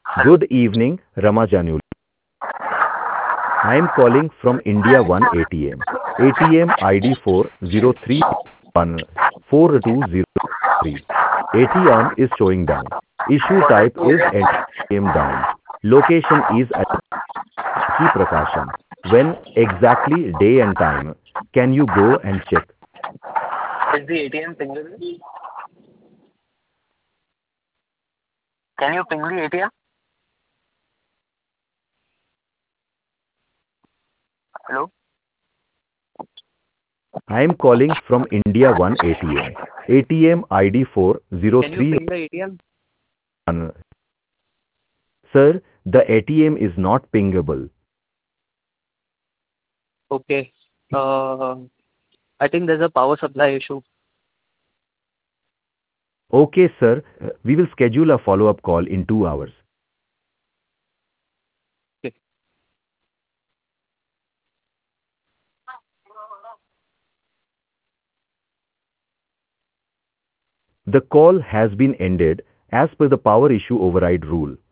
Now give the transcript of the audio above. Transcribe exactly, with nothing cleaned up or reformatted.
Good evening, Ramajanul. I am calling from India one A T M. A T M I D four zero three one four two zero three. A T M is showing down. Issue type is A T M down. Location is at Ki Prakasham. When exactly day and time? Can you go and check? Is the A T M pingable? Can you ping the A T M? Hello? I am calling from India one A T M. A T M I D four zero Can you three ping the A T M? one. Sir, the A T M is not pingable. Okay. Uh, I think there's a power supply issue. Okay, sir. Uh, We will schedule a follow-up call in two hours. Okay. The call has been ended as per the power issue override rule.